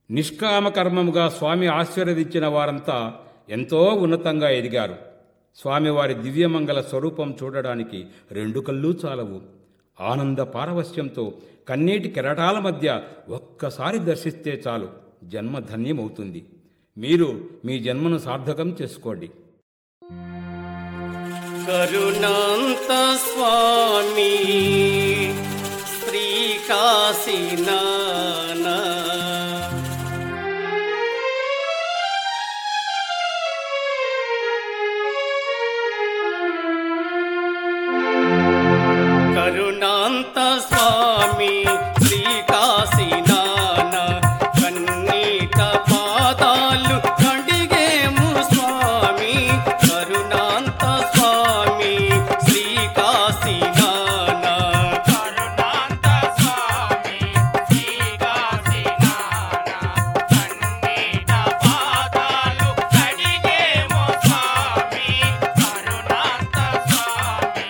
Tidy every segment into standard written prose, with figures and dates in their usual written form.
నిష్కామకర్మముగా స్వామి ఆశీర్వదించిన వారంతా ఎంతో ఉన్నతంగా ఎదిగారు. స్వామివారి దివ్యమంగళ స్వరూపం చూడడానికి రెండు కళ్ళు చాలవు. ఆనంద పారవస్యంతో కన్నీటి కెరటాల మధ్య ఒక్కసారి దర్శిస్తే చాలు, జన్మ ధన్యమవుతుంది. మీరు మీ జన్మను సార్థకం చేసుకోండి. కరుణాంత స్వామి శ్రీకాశీనానా కరుణాంత స్వామి శ్రీకాశీనానా కన్నీట పాదాలు కడిగేము స్వామి. కరుణాంత స్వామి శ్రీకాశీనానా కరుణాంత స్వామి శ్రీకాశీనానా కన్నీట పాదాలు కడిగేము స్వామి. కరుణాంత స్వామి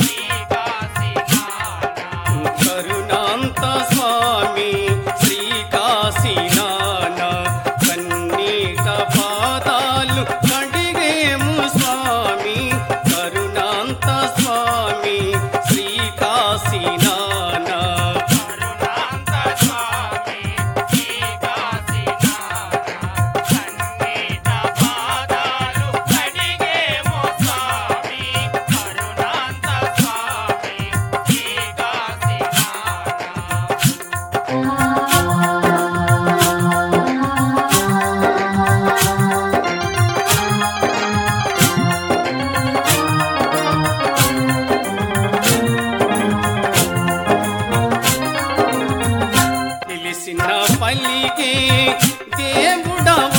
కరుణాంత స్వామి శ్రీకాశీనానా కన్నీట పాదాలు కడిగేము స్వామి. కరుణాంత స్వామి శ్రీకాశీనానా కరుణాంత స్వామి శ్రీకాశీనానా కన్నీట పాదాలు కడిగేము స్వామి. కరుణాంత స్వామి శ్రీకాశీనానా పిలిసిన పల్లికే దేవుడవు